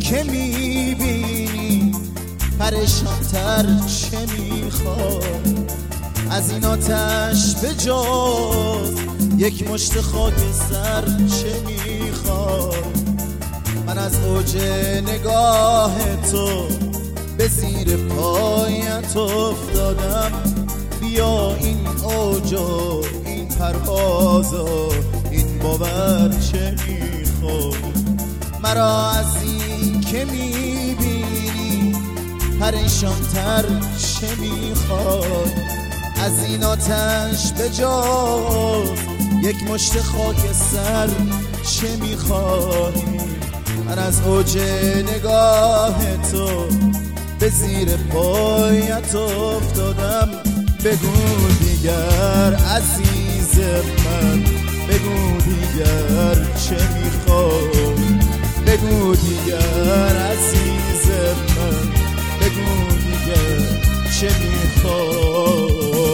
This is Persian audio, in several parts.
که میبینی پریشانتر چه میخوای؟ از این آتش به جز یک مشت خاک سر چه میخوای؟ من از اوج نگاه تو به زیر پایت افتادم. بیا این اوج و این پرواز و این باور چه میخوای؟ مرا از این که میبینی پریشانتر چه میخوای؟ از این آتش به جز یک مشت خاک سر چه میخوای؟ من از اوج نگاه تو به زیر پایت افتادم. بگو دیگر عزیز من، بگو دیگر چه میخوای؟ بگو دیگر عزیز من، بگو دیگر چه میخوای؟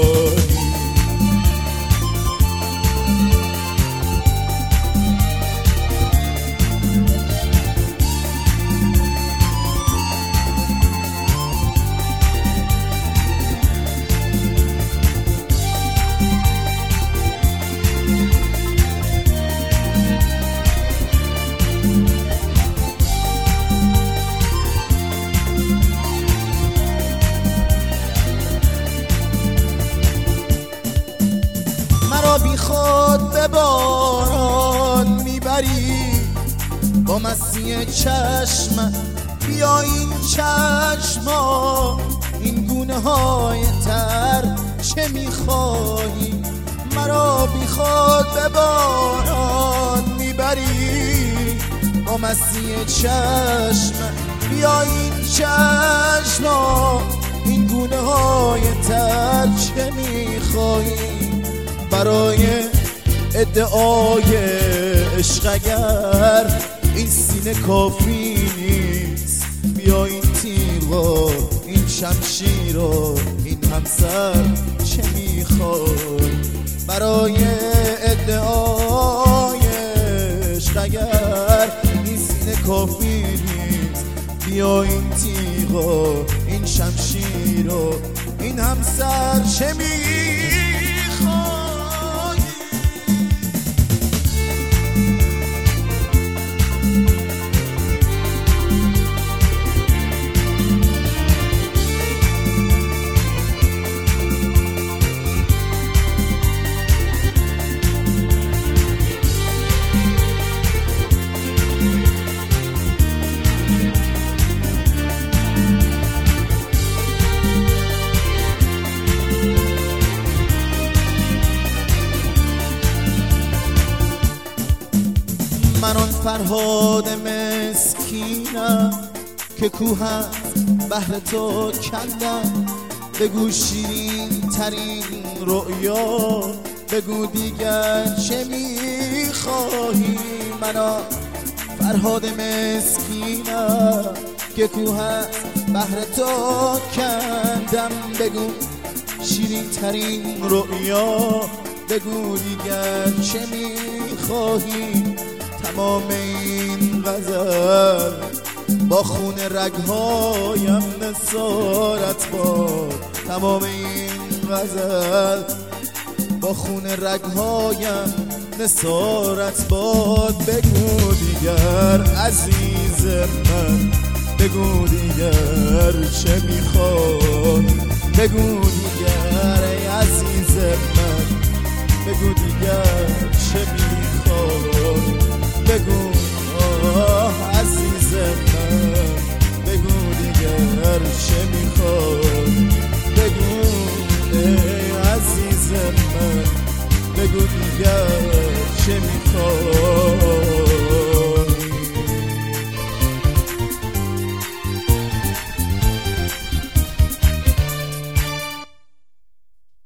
بی خود به باران میبری با مستی چشم. بیا این چشما این گونه های تر چه میخواهی؟ مرا بی خود به باران میبری با مستی چشم. بیا این چشما این گونه های تر چه میخواهی؟ برای ادعای عشق اگر این سینه کافی نیست، بیا این تیر و این شمشیر و این همسر چه میخوای؟ برای ادعای عشق اگر این سینه کافی نیست، بیا این تیر و این شمشیر و این همسر چه میخوای؟ من آن فرهاد مسکینم که کوهت بهر تو کندم. بگو شیرین ترین رؤیا، بگو دیگر چه میخواهی؟ من آن فرهاد مسکینم که کوهت بهر تو کندم. بگو شیرین ترین رؤیا، بگو دیگر چه میخواهی؟ تمام این غزل با خون رگهایم نثارت باد. تمام این غزل با خون رگهایم نثارت باد. بگو دیگر عزیز من، بگو دیگر چه میخوای؟ بگو دیگر ای عزیز من، بگو دیگر چه میخوای؟ بگو عزیز من، بگو دیگر چه میخوای؟ بگو ای عزیز من، بگو دیگر